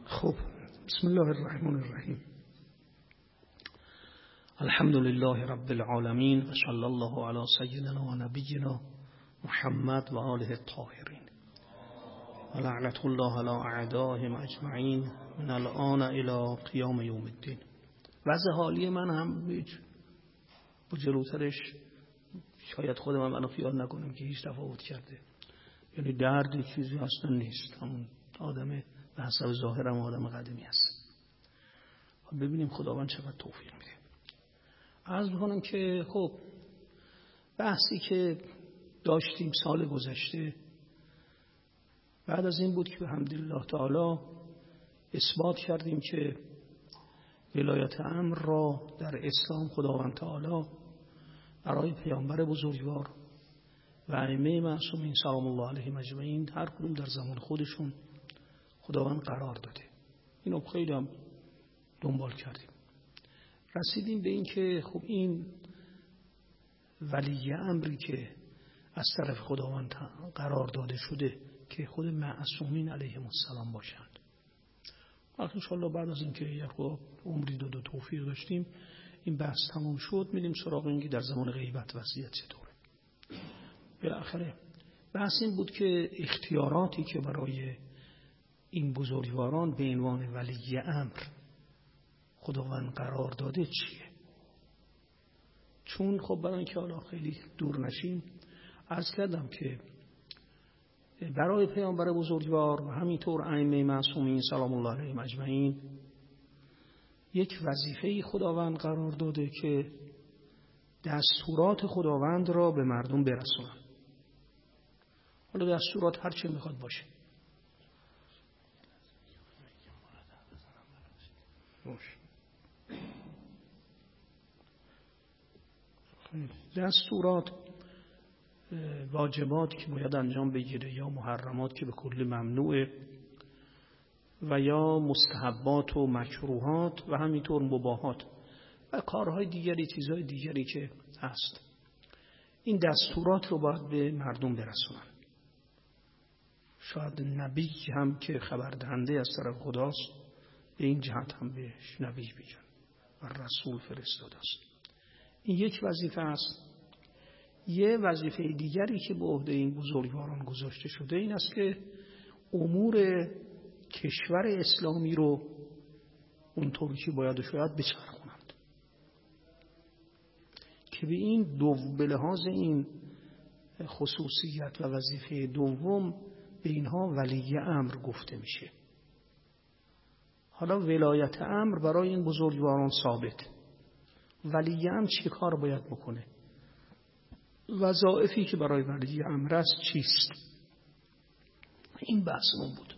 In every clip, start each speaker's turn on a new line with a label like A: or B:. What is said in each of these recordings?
A: خب بسم الله الرحمن الرحیم. الحمد لله رب العالمین و صلی الله علی سیدنا و نبینا محمد و آله الطاهرین و لعنت الله علی اعدائهم اجمعین من الان الی قیام یوم الدین. وضع حالی من هم با جلوترش شاید خود من خیال نکنم که هیچ تفاوت کرده، یعنی درد چیزی اصلا نیست، همون آدم به حسب ظاهرم آدم قدیمی هست. ببینیم خداوند چقدر توفیق میده. عرض میکنم که خب بحثی که داشتیم سال گذشته بعد از این بود که الحمدلله تعالی اثبات کردیم که ولایت امر را در اسلام خداوند تعالی برای پیامبر بزرگوار و ائمه معصومین سلام الله علیهم اجمعین هر کدوم در زمان خودشون خداوند قرار داده. اینو خیلی هم دنبال کردیم، رسیدیم به این که خب این ولی امری که از طرف خداوند قرار داده شده که خود معصومین علیهم السلام باشند. ان شاءالله بعد از اینکه یک عمری داد و توفیق داشتیم این بحث تمام شد، میریم سراغ اینکه در زمان غیبت وضعیت چطوره. بالاخره بحث این بود که اختیاراتی که برای این بزرگواران به عنوان ولی امر خداوند قرار داده چیه؟ چون خب برای اینکه حالا خیلی دور نشیم عرض کردم که برای پیامبر بزرگوار و همینطور ائمه معصومین سلام الله علیهم اجمعین یک وظیفه خداوند قرار داده که دستورات خداوند را به مردم برسونن. حالا دستورات هر چه میخواد باشه. دستورات واجبات که باید انجام بگیره یا محرمات که به کلی ممنوعه و یا مستحبات و مکروهات و همینطور مباحات و کارهای دیگری چیزهای دیگری که هست، این دستورات رو باید به مردم برسونن. شاید نبی هم که خبر دهنده از طرف خداست به این جهت هم بهش نبی بگن و رسول فرستاده است. این یک وظیفه است. یه وظیفه دیگری که به عهده این بزرگواران گذاشته شده این است که امور کشور اسلامی رو اونطوری که باید و شاید بچرخونند، که به این به لحاظ این خصوصیت و وظیفه دوم به اینها ولی امر گفته میشه. حالا ولایت امر برای این بزرگواران ثابت، ولی امر چه کار باید بکنه؟ وظایفی که برای ولی امر است چیست؟ این بحثمون بود.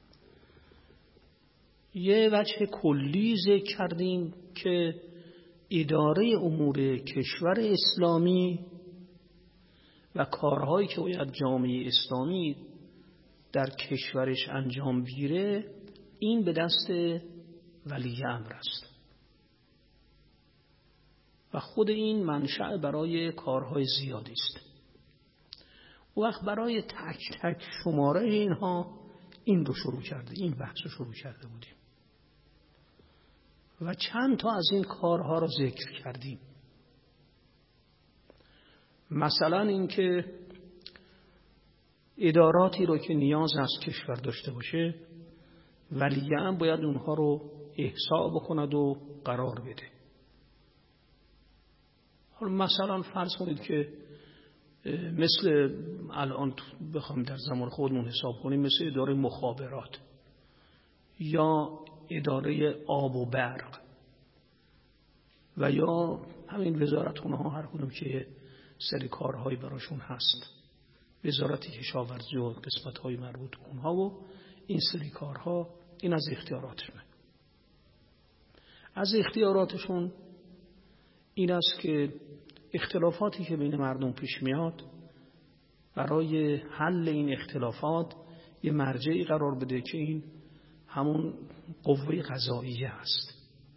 A: یه وجه کلی ذکر کردیم که اداره امور کشور اسلامی و کارهایی که باید جامعه اسلامی در کشورش انجام بگیره این به دست ولی امر است و خود این منشأ برای کارهای زیادی است. وقت برای تک تک شماره اینها این رو شروع کرده، این بحث رو شروع کرده بودیم و چند تا از این کارها رو ذکر کردیم. مثلا این که اداراتی رو که نیاز است کشور داشته باشه ولی هم باید اونها رو احصا بکند و قرار بده. مثلا فرض کنید که مثل الان بخوام در زمان خودمون حساب کنیم، مثل اداره مخابرات یا اداره آب و برق و یا همین وزارتخونه ها هر کدوم که سری کارهایی براشون هست، وزارت کشاورزی و قسمت‌های مربوط به اونها و این سری کارها، این از اختیاراتشونه. از اختیاراتشون این است که اختلافاتی که بین مردم پیش میاد برای حل این اختلافات یه مرجعی قرار بده که این همون قوه قضاییه است،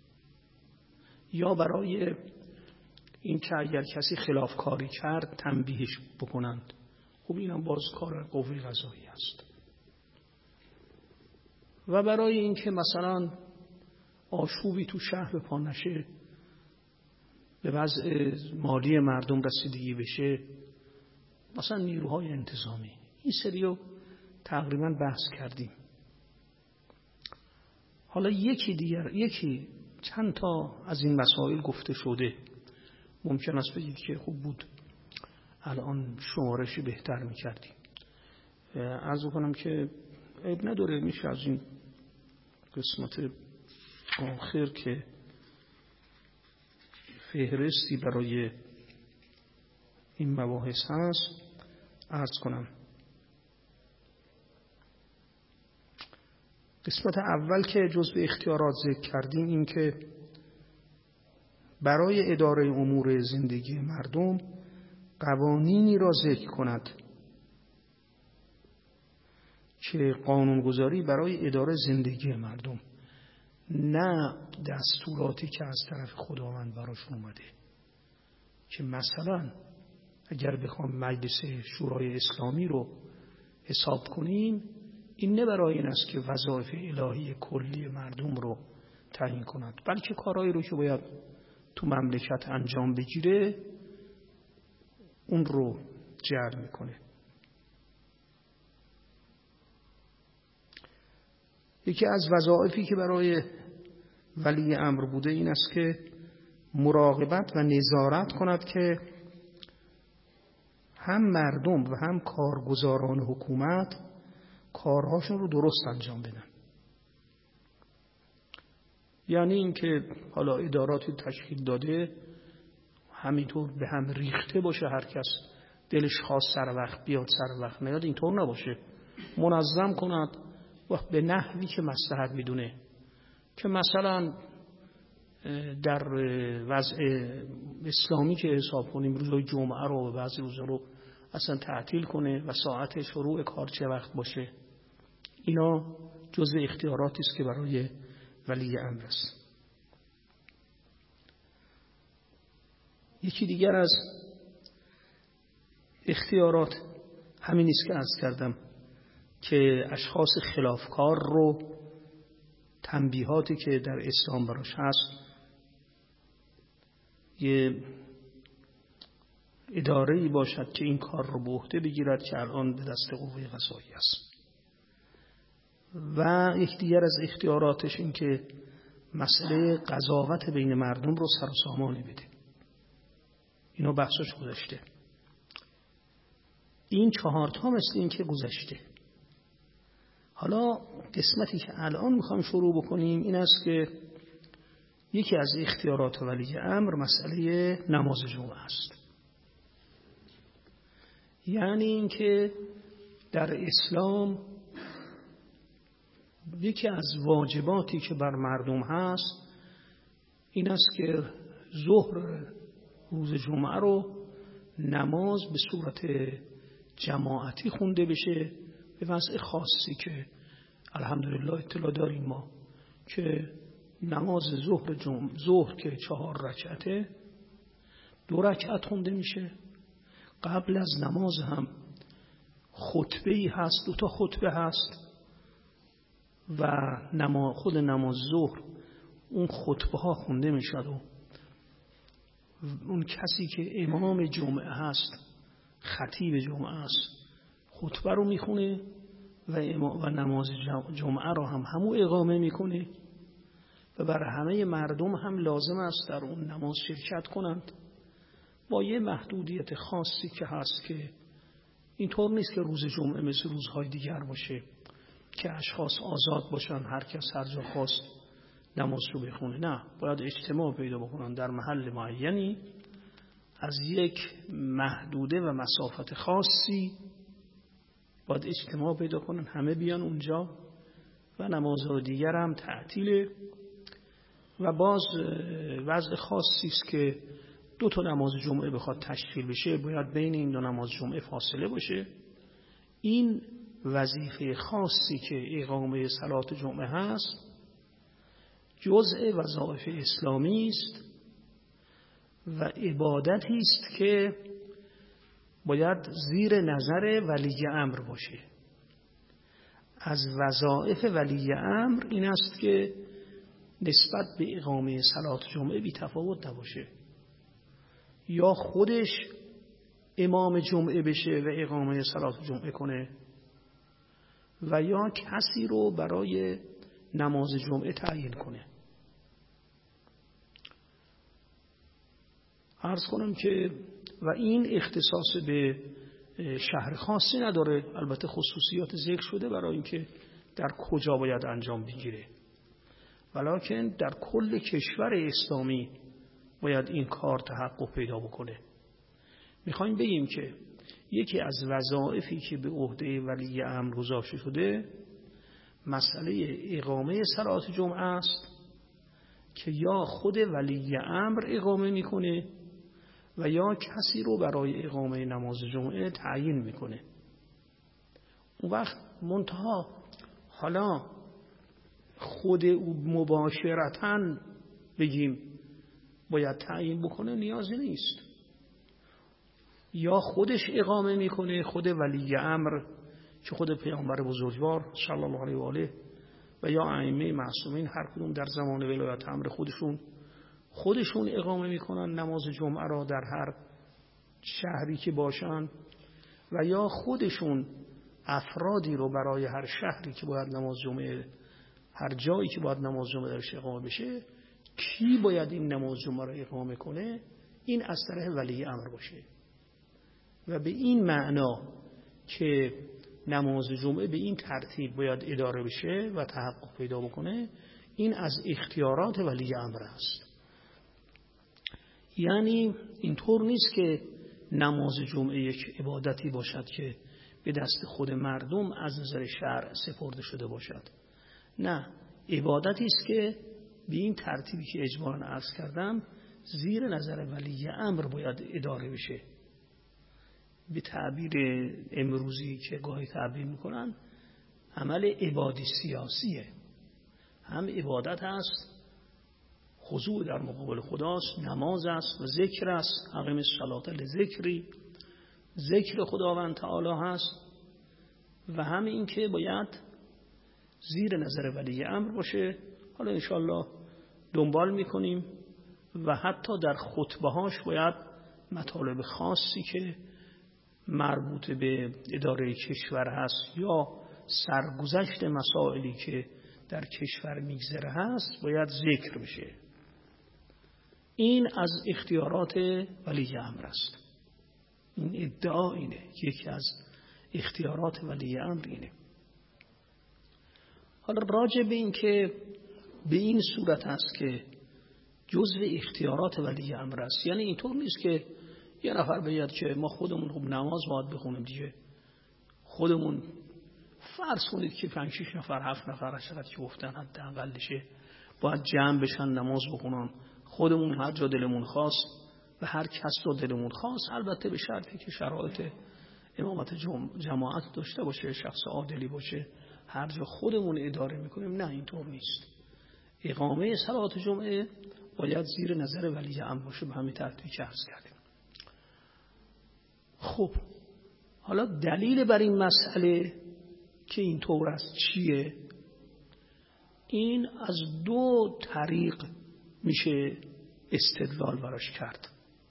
A: یا برای این که اگر کسی خلافکاری کرد تنبیهش بکنند. خب اینم باز کار قوه قضاییه است. و برای اینکه مثلا آشوبی تو شهر به پا نشه، به وضع مالی مردم رسیدگی بشه، مثلا نیروهای انتظامی، این سریو تقریبا بحث کردیم. حالا یکی چند تا از این مسائل گفته شده. ممکن است بگید که خوب بود الان شمارشی بهتر میکردیم. عرض کنم که عیب نداره، میشه از این قسمت آخر که فهرستی برای این مباحث هست عرض کنم. قسمت اول که جزء اختیارات ذکر کردیم این که برای اداره امور زندگی مردم قوانینی را ذکر کند که قانونگذاری برای اداره زندگی مردم، نه دستوراتی که از طرف خداوند براش اومده. که مثلا اگر بخوام مجلس شورای اسلامی رو حساب کنیم، این نه برای این است که وظایف الهی کلی مردم رو تعیین کند، بلکه کارهایی رو که باید تو مملکت انجام بگیره اون رو جعل میکنه. یکی از وظایفی که برای ولی امر بوده این است که مراقبت و نظارت کند که هم مردم و هم کارگزاران حکومت کارهاشون رو درست انجام بدن. یعنی اینکه حالا اداراتی تشکیل داده همینطور به هم ریخته باشه، هر کس دلش خواست سر وقت بیاد سر وقت نیاد، اینطور نباشه. منظم کند و به نحوی که مصلحت میدونه، که مثلا در وضع اسلامی که حساب کنیم روزهای جمعه رو و بعضی روزها رو اصلا تعطیل کنه و ساعت شروع کار چه وقت باشه. اینا جزء اختیاراتی است که برای ولی امر است. یکی دیگر از اختیارات همین است که عرض کردم که اشخاص خلافکار رو تنبیهاتی که در اسلام براش هست، یه اداره‌ای باشد که این کار رو به عهده بگیرد که الان به دست قوه قضاییه است. و یک دیگر از اختیاراتش این که مسئله قضاوت بین مردم رو سر و سامانی بده. اینا بحثش گذشته. این 4 تا مثل این که گذشته. حالا قسمتی که الان میخوام شروع بکنیم این است که یکی از اختیارات ولی امر مسئله نماز جمعه است. یعنی این که در اسلام یکی از واجباتی که بر مردم هست این است که ظهر روز جمعه رو نماز به صورت جماعتی خونده بشه، به وضع خاصی که الحمدلله اطلاع داریم ما که نماز ظهر که 4 رکعته 2 رکعت خونده میشه. قبل از نماز هم خطبه‌ای هست، 2 تا خطبه هست و خود نماز ظهر اون خطبه ها خونده میشد و اون کسی که امام جمعه هست، خطیب جمعه است، خطبه رو میخونه و نماز جمعه رو هم همون اقامه میکنه و برای همه مردم هم لازم است در اون نماز شرکت کنند، با یه محدودیت خاصی که هست که اینطور نیست که روز جمعه مثل روزهای دیگر باشه که اشخاص آزاد باشن هر کس هر جا خواست نماز رو بخونه. نه، باید اجتماع پیدا بکنن در محل معینی از یک محدوده و مسافت خاصی، باید اجتماع پیدا کنن، همه بیان اونجا و نمازهای دیگر هم تعطیله. و باز وضع خاصی است که 2 تا نماز جمعه بخواد تشکیل بشه باید بین این 2 نماز جمعه فاصله باشه. این وظیفه خاصی که اقامه صلات جمعه هست جزء وظایف اسلامی است و عبادتی است که باید زیر نظر ولی امر باشه. از وظایف ولی امر این است که نسبت به اقامه صلات جمعه بی تفاوت نباشه، یا خودش امام جمعه بشه و اقامه صلات جمعه کنه و یا کسی رو برای نماز جمعه تعیین کنه. عرض کنم که و این اختصاص به شهر خاصی نداره، البته خصوصیات ذکر شده برای اینکه در کجا باید انجام بگیره، ولکن در کل کشور اسلامی باید این کار تحقق پیدا بکنه. میخوایم بگیم که یکی از وظایفی که به عهده ولی امر گذاشته شده مسئله اقامه صلات جمعه است که یا خود ولی امر اقامه میکنه و یا کسی رو برای اقامه نماز جمعه تعیین میکنه. اون وقت منتها حالا خود او مباشرتاً بگیم باید تعیین بکنه نیازی نیست، یا خودش اقامه میکنه، خود ولی امر که خود پیامبر بزرگوار صلی الله علیه و آله و یا ائمه معصومین هر کدوم در زمان ولایت امر خودشون اقامه میکنن نماز جمعه را در هر شهری که باشن، و یا خودشون افرادی رو برای هر شهری که باید نماز جمعه، هر جایی که باید نماز جمعه درش اقامه بشه، کی باید این نماز جمعه را اقامه کنه، این از طرف ولی امر باشه. و به این معنا که نماز جمعه به این ترتیب باید اداره بشه و تحقق پیدا بکنه، این از اختیارات ولی امر است. یعنی اینطور نیست که نماز جمعه یک عبادتی باشد که به دست خود مردم از نظر شرع سپرده شده باشد. نه، عبادتی است که به این ترتیبی که اجمالاً عرض کردم زیر نظر ولی امر باید اداره بشه. به تعبیر امروزی که گاهی تعبیر میکنن عمل عبادی سیاسیه، هم عبادت است، خضوع در مقابل خداست، نماز است و ذکر است، اقیم الصلاة لذکری، ذکر خداوند تعالی هست، و هم این که باید زیر نظر ولی امر باشه. حالا انشاءالله دنبال میکنیم و حتی در خطبه هاش باید مطالب خاصی که مربوط به اداره کشور هست یا سرگذشت مسائلی که در کشور میگذره هست باید ذکر بشه. این از اختیارات ولی امر است. این ادعا اینه، یکی از اختیارات ولی امر اینه. حالا راجع به این که به این صورت است که جزء اختیارات ولی امر است، یعنی اینطور نیست که یه نفر بگه که ما خودمون خب نماز باید بخونیم دیگه، خودمون فرض کنید که 5-6 نفر 7 نفر چقدر که گفتن حداقلشه باید جمع بشن نماز بخونن، خودمون هر جا دلمون خواست و هر کس رو دلمون خواست، البته به شرطی که شرایط امامت جماعت داشته باشه، شخص عادلی باشه، هر جا خودمون اداره میکنیم. نه، اینطور نیست. اقامه صلات جمعه باید زیر نظر ولی امر باشه، به همین ترتیبی که عرض کردیم. خب حالا دلیل بر این مسئله که اینطور است چیه؟ این از 2 طریق میشه استدلال براش کرد.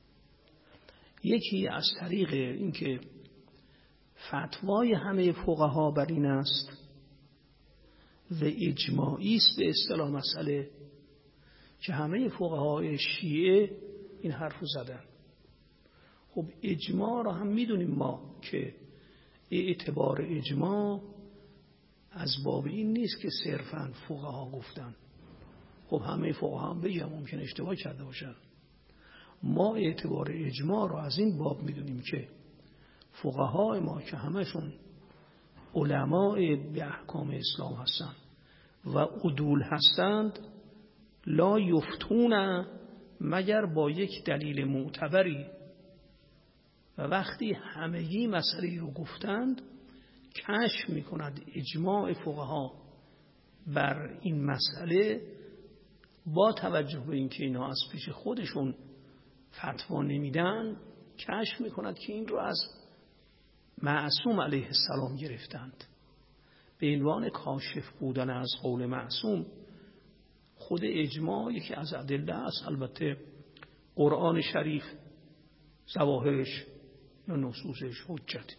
A: یکی از طریق اینکه فتوای همه فقها بر این است و اجماعی است به اصطلاح مسئله که همه فقهای شیعه این حرفو زدن. خب اجماع را هم میدونیم ما که اعتبار اجماع از باب این نیست که صرفاً فقها گفتن. خب همه فقها هم بگم ممکن اشتباه کرده باشن. ما اعتبار اجماع را از این باب میدونیم که فقهای ما که همشون علماء به احکام اسلام هستند و عدول هستند، لا یفتون مگر با یک دلیل معتبری، و وقتی همگی مسئله رو گفتند کشف میکند اجماع فقها بر این مسئله، با توجه به اینکه اینا از پیش خودشون فتوا نمیدن، کشف میکند که این رو از معصوم علیه السلام گرفتند. به عنوان کاشف بودن از قول معصوم، خود اجماع یکی از ادله است. البته قرآن شریف ظواهرش یا نصوصش حجت،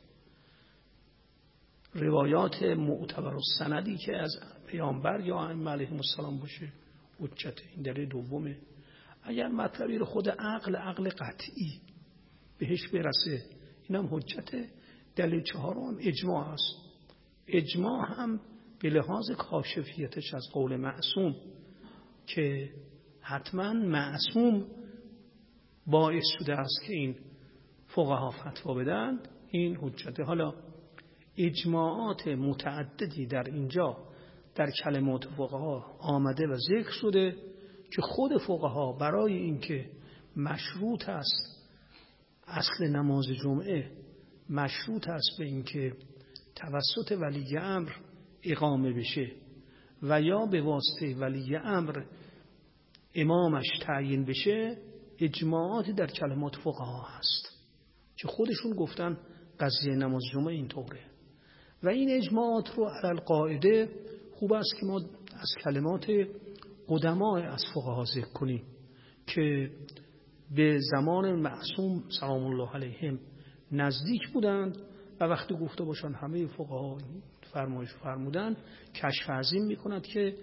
A: روایات معتبر و سندی که از پیامبر یا ائمه علیهم السلام باشه حجت. این دلیل دومه. اگر مطلبی رو خود عقل قطعی بهش برسه، اینم حجته. دلیل چهارم اجماع است. اجماع هم به لحاظ کاشفیتش از قول معصوم که حتما معصوم باعث شده است که این فقها فتوا بدن، این حجته. حالا اجماعات متعددی در اینجا در کلمات فقها آمده و ذکر شده که خود فقها برای اینکه مشروط است اصل نماز جمعه مشروط است به اینکه توسط ولی امر اقامه بشه و یا به واسطه ولی امر امامش تعیین بشه، اجماعاتی در کلمات فقها هست که خودشون گفتن قضیه نماز جمعه اینطوره. و این اجماعات رو علی القاعده خوب است که ما از کلمات قدما از فقها ذکر کنیم که به زمان معصوم سلام الله علیهم نزدیک بودند و وقتی گفته باشن همه فقها فرمایش فرمودن، کشف عظیم میکند که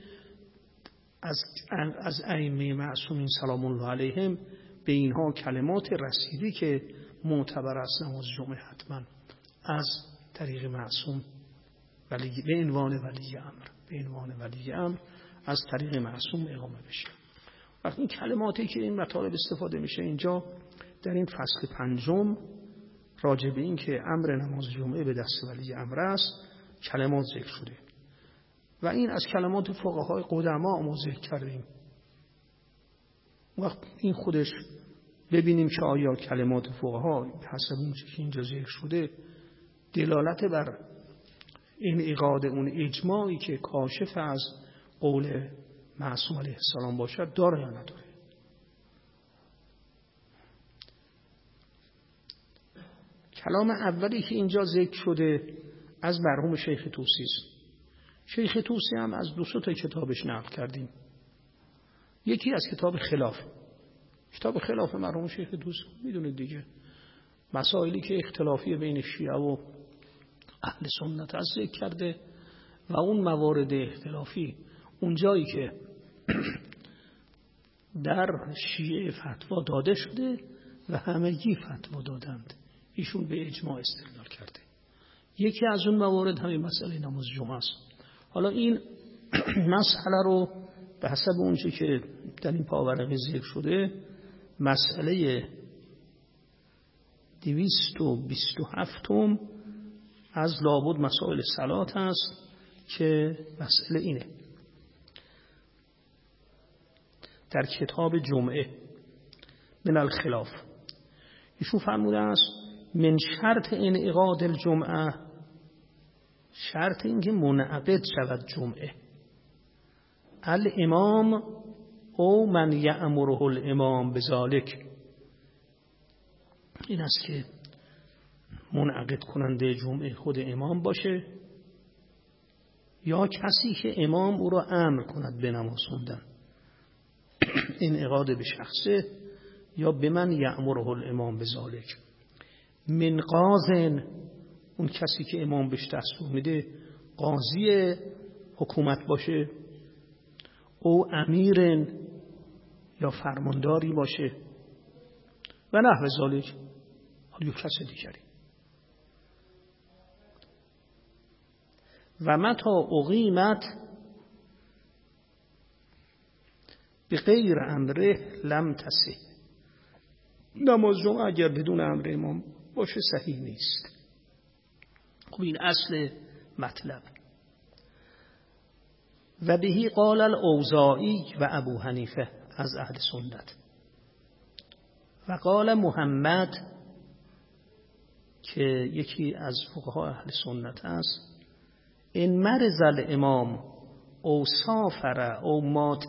A: از ائمه معصومین سلام الله علیهم به اینها کلمات رسیدی که معتبر است نماز جمعه حتما از طریق معصوم ولی به عنوان ولی امر از طریق معصوم اقامه بشه. وقتی این کلماتی که این مطالب استفاده میشه اینجا در این فصل 5 راجع به این که امر نماز جمعه به دست ولی امر است کلمات ذکر شده و این از کلمات فقهای قدما ما ذکر کردیم. وقت این خودش ببینیم که آیا کلمات فقها حسب اون چیزی که اینجا ذکر شده دلالت بر این انعقاد اون اجماعی که کاشف از قول معصوم علیه السلام باشد داره یا نداره. کلام اولی که اینجا ذکر شده از مرحوم شیخ طوسی است. شیخ طوسی هم از 2 تا کتابش نقل کردیم. یکی از کتاب خلاف مرحوم شیخ طوسی، میدونید دیگه مسائلی که اختلافی بین شیعه و اهل سنت از ذکر کرده و اون موارد اختلافی اون جایی که در شیعه فتوا داده شده و همگی فتوا دادند ایشون به اجماع استدلال کرده. یکی از اون موارد همین مسئله نماز جمعه است. حالا این مسئله رو به حسب اونچه که در این پاورقی ذکر شده مسئله 227 از لابد مسائل صلات است که مسئله اینه در کتاب جمعه من الخلاف ایشون فرموده است من شرط انعقاد الجمعه، شرط این که منعقد شود جمعه، الامام او من یأمره الامام بذالک، این است که منعقد کننده جمعه خود امام باشه یا کسی که امام او را امر کند به نماز خوندن، انعقاد به شخصه یا به من یأمره الامام بذالک. من قاضن، اون کسی که امام بهش دستور میده قاضی حکومت باشه، او امیرن یا فرمانداری باشه و نحو ذالک، یا کسی دیگری. و متا اقیمت به غیر امره لم تصح، نماز جمعه اگر بدون امر امام باشه صحیح نیست. خب این اصل مطلب. و بهی قال الاوزاعی و ابو حنیفه از اهل سنت و قال محمد که یکی از فقها اهل سنت است ان مرض الامام او سافر او مات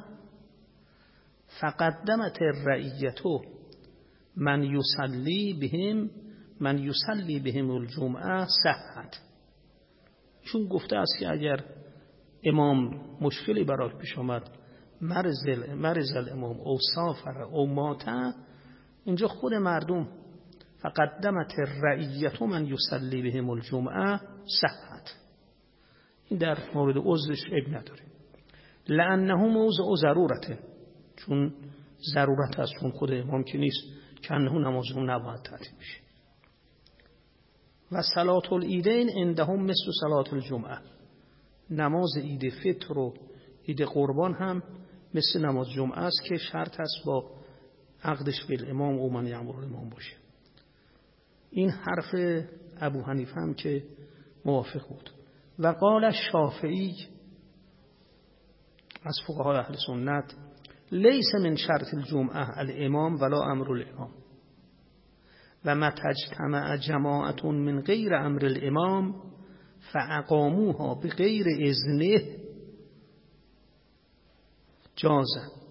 A: فقدمت الرعیة من یصلی بهم الجمعه صحت. چون گفته است که اگر امام مشکلی براش پیش آمد، مرض الامام او سافر او مات، اینجا خود مردم فقدمت الرعیت من یصلی بهم الجمعه صحت، این در مورد عذرش عیب نداره. لانه موضع ضرورته، چون ضرورت هست، چون خود امام که نیست که انه نماز اون نباید تعطیل بشه. و صلات العیدین عندهم مثل صلات الجمعه، نماز عید فطر و عید قربان هم مثل نماز جمعه است که شرط است با عقدش به امام او من یامر الامام باشه. این حرف ابو حنیفه هم که موافق بود. و قال شافعی از فقهای اهل سنت لیس من شرط الجمعه الامام ولا امر الامام و متى اجتمع جماعت من غیر امر الامام فاقاموها بغیر اذنه جاز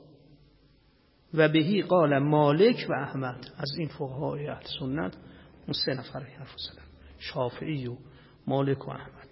A: و بهی قال مالک و احمد. از این فقهای اهل سنت اون سه نفر حرف زدن، شافعی و مالک و احمد.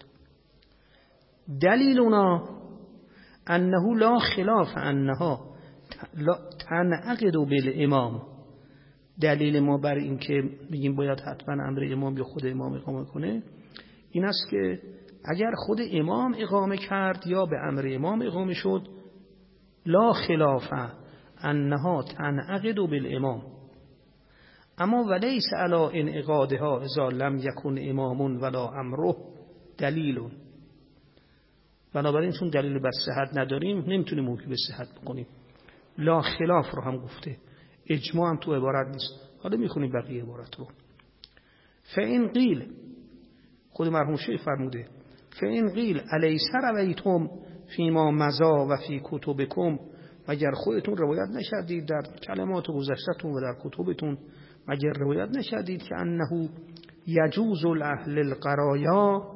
A: دلیلنا انه لا خلاف انها تنعقد بالامام، دلیل ما بر این که میگیم باید حتما امر امام یا خود امام اقامه کنه این است که اگر خود امام اقامه کرد یا به امر امام اقامه شد، لا خلاف انها تنعقد بالامام، اما ولیس علی انعقادها اذا لم یکن امام ولا امره دلیل. بنابراین چون دلیل بر صحت نداریم نمیتونیم موجب صحت بکنیم. لا خلاف رو هم گفته، اجماع هم تو عبارت نیست. حالا میخونیم بقیه عبارت رو. فإن قیل، خود مرحوم شیخ فرموده، فإن قیل الیس رویتم فیما مضا و فی کتبکم، مگر خودتون روایت نشدید در کلمات گذشته‌تون و در کتبتون، مگر روایت نشدید که انه یجوز الاهل القرایا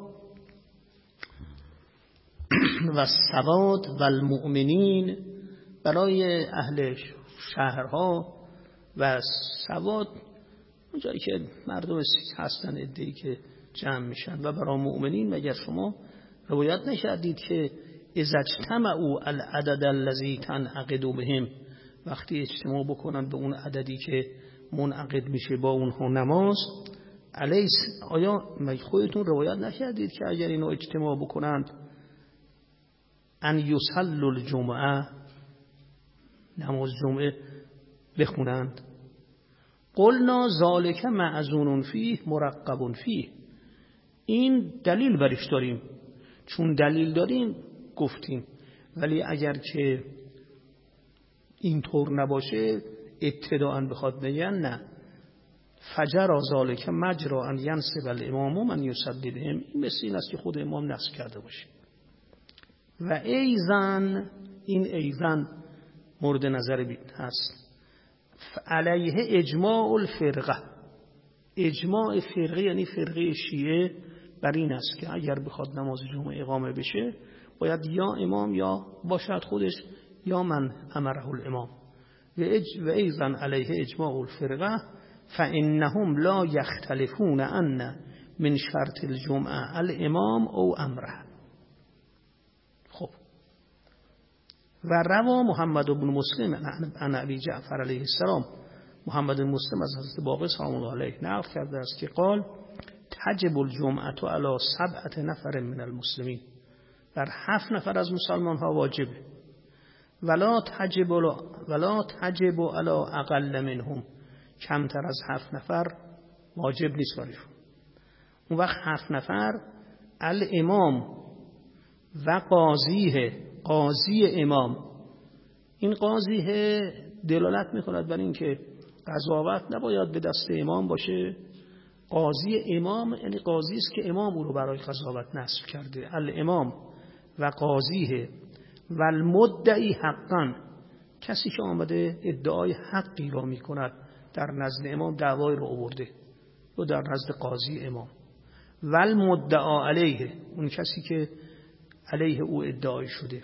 A: و سواد و المؤمنین، برای اهل شهرها و سواد اونجایی که مردم هستن عده‌ای که جمع میشن، و برای مؤمنین مگر شما روایت نشدید که اذا اجتمعوا العدد الذی تنعقد بهم، وقتی اجتماع بکنن به اون عددی که منعقد میشه با اونها نماز، الیس آیا خودتون روایت نشدید که اگر اینو اجتماع بکنند ان یصلوا الجمعه، نماز جمعه بخونند؟ قلنا ذالک معذون فیه مرقب فیه، این دلیل برش داریم، چون دلیل داریم گفتیم، ولی اگر که اینطور نباشه ابتداءً بخواد بگن نه، فجر ذالک مجرا ان ینصب الامام من یصلی بهم، این مثل این است که خود امام نصب کرده باشه. و ایزن، این ایزن مورد نظر هست، علیه اجماع الفرقه، اجماع فرقه یعنی فرقه شیعه بر این است که اگر بخواد نماز جمعه اقامه بشه باید یا امام یا باشد خودش یا من امره الامام. و ایزن علیه اجماع الفرقه فانهم لا یختلفون ان من شرط الجمعه الامام او امره. خب و روا محمد بن مسلم عن ابی جعفر علیه السلام، محمد بن مسلم از حضرت باقر سلام الله علیه نقل کرده است که قال تجب الجمعه علی 7 نفر من المسلمین، بر 7 نفر از مسلمان ها واجبه، ولا تجب علی اقل منهم، کمتر از 7 نفر واجب نیست برایشون. اون وقت 7 نفر الامام و قاضی امام، این قاضی دلالت میکند بر این که قضاوت نباید به دست امام باشه. قاضی امام یعنی قاضی است که امام او رو برای قضاوت نصب کرده. الامام و قاضی و المدعی حقا، کسی که آمده ادعای حقی را میکند در نزد امام، دعوای رو آورده، و در نزد قاضی امام. و المدعا علیه، اون کسی که علیه او ادعای شده.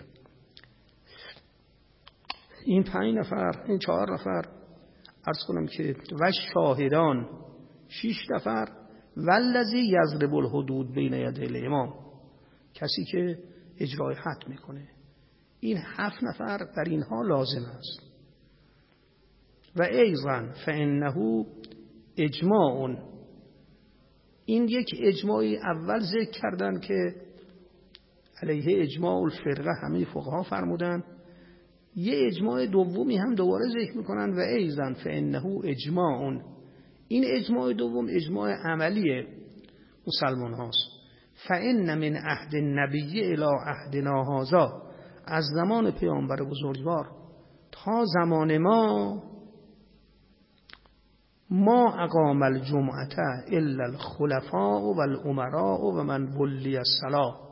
A: این 5 نفر، این 4 نفر عرض کنم که و شاهدان 6 نفر، والذی یضرب الحدود بین یدی الامام، کسی که اجرای حد میکنه. این 7 نفر در اینها لازم است. و ایضا فانه اجماع، این یک اجماعی اول ذکر کردن که علیه اجماع الفرقه همه فقها فرمودن، یه اجماع دومی هم دوباره ذکر میکنن و ایضا فانه اجماع، این اجماع دوم اجماع عملی مسلمان هاست. فان من عهد النبی الی عهدنا هذا، از زمان پیامبر بزرگوار تا زمان ما اقام الجمعه الا الخلفاء والامراء و من ولی الصلاه،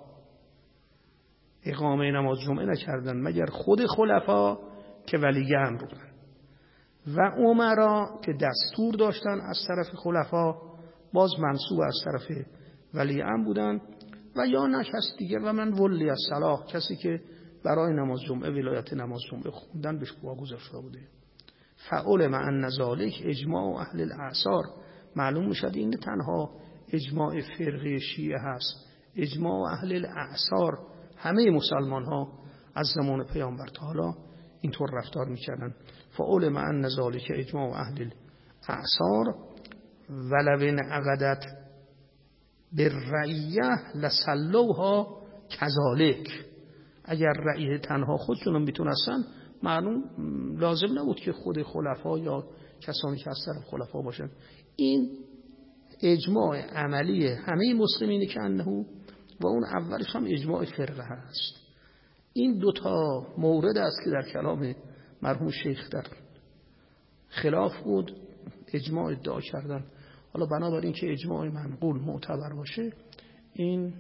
A: اقامه نماز جمعه نکردن مگر خود خلفا که ولی امر بودن و امرا که دستور داشتن از طرف خلفا باز منصوب از طرف ولی امر بودن، و یا نه کس دیگه و من ولی الصلاه، کسی که برای نماز جمعه ولایت نماز جمعه خوندن بهش واگذار شده بوده. فعلم ان ذلک اجماع اهل الاعصار، معلوم میشد این تنها اجماع فرقه شیعه هست، اجماع اهل الاعصار، همه مسلمان ها از زمان پیامبر تا حالا اینطور رفتار میکردن. فعلم ان ذلک اجماع اهل الاعصار ولو انعقدت بالرعیه لصلوها کذالک، اگر رعیه تنها خودشون میتونستن معلوم لازم نبود که خود خلفا یا کسانی که از طرف خلفا باشن. این اجماع عملی همه مسلمین که انه و اون اولش هم اجماع فرقه هست. این 2 مورد است که در کلام مرحوم شیخ در خلاف بود، اجماع ادعا کردن. حالا بنابراین که اجماع منقول معتبر باشه، این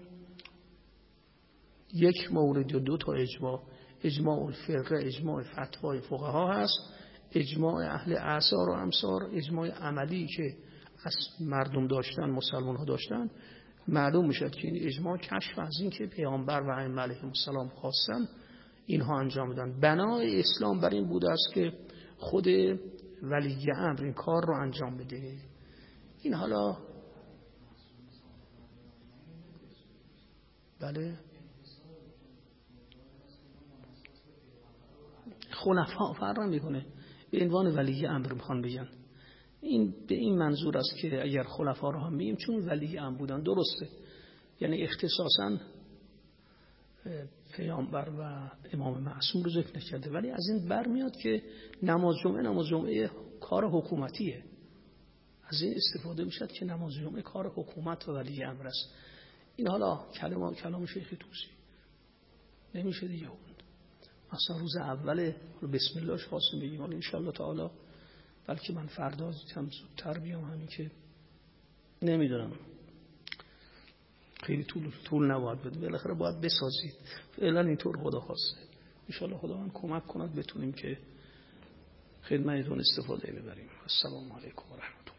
A: یک مورد یا 2 اجماع، اجماع الفرقه، اجماع فتوای فقها هست، اجماع اهل اعصار و امصار، اجماع عملی که از مردم داشتن، مسلمان ها داشتن. معلوم میشد که این اجماع کشف از این که پیامبر و ائمه علیهم السلام خواستن اینها انجام دادن. بنای اسلام بر این بوده است که خود ولی امر این کار رو انجام بده. این حالا بله خلفا فرق میکنه، به عنوان ولی امر میخوان بگن. این به این منظور است که اگر خلفا رو هم میگیم چون ولی امر بودن درسته، یعنی اختصاصا پیامبر و امام معصوم رو ذکر نکرده، ولی از این برمیاد که نماز جمعه کار حکومتیه. از این استفاده میشد که نماز جمعه کار حکومت و ولی امر است. این حالا کلام شیخ توسی نمیشه دیگه. مثلا روز اول بسم الله خواستیم بگیم، حالا انشالله تعالی بلکه من فردا هم زودتر بیام، همین که نمیدونم خیلی طول نباید بده، بالاخره باید بسازید. فعلا اینطور خدا خواسته، انشالله خدا من کمک کند بتونیم که خدمتتون استفاده ببریم. السلام علیکم و رحمت الله.